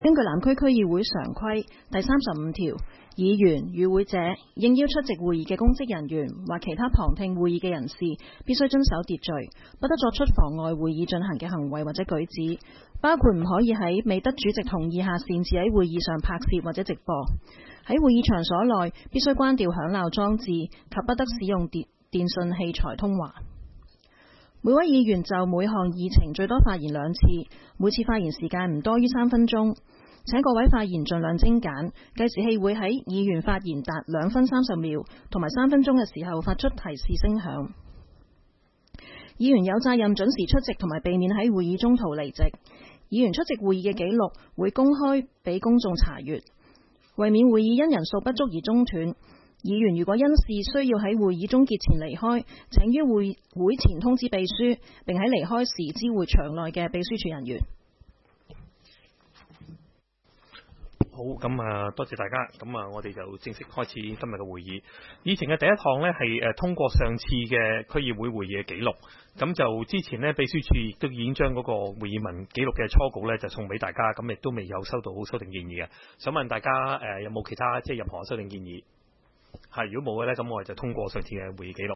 根據南區區議會常規第35條，議員與會者應邀出席會議嘅公職人員或其他旁聽會議嘅人士，必須遵守秩序，不得作出妨礙會議進行嘅行為或者舉止，包括唔可以喺未得主席同意下擅自喺會議上拍攝或者直播。喺會議場所內必須關掉響鬧裝置及不得使用電訊器材通話。每位議員就每項議程最多發言2次，每次發言時間唔多於3分鐘。請各位發言盡量精簡，計時器會喺議員發言達2分30秒同埋3分鐘嘅時候發出提示聲響。議員有責任準時出席同埋避免喺會議中途離席。議員出席會議嘅記錄會公開俾公眾查閱。為免會議因人數不足而中斷，議員如果因事需要喺會議終結前離開，請於會前通知秘書，並喺離開時知會場內嘅秘書處人員。 好，咁多謝大家，咁我哋就正式開始今日嘅會議。議程嘅第一項呢係通過上次嘅區議會會議嘅記錄，咁就之前呢秘書處亦都已經將嗰個會議文記錄嘅初稿呢就送俾大家，咁亦都未有收到修訂建議嘅。想問大家有冇其他任何修訂建議？係，如果冇嘅呢，咁我哋就通過上次嘅會議記錄。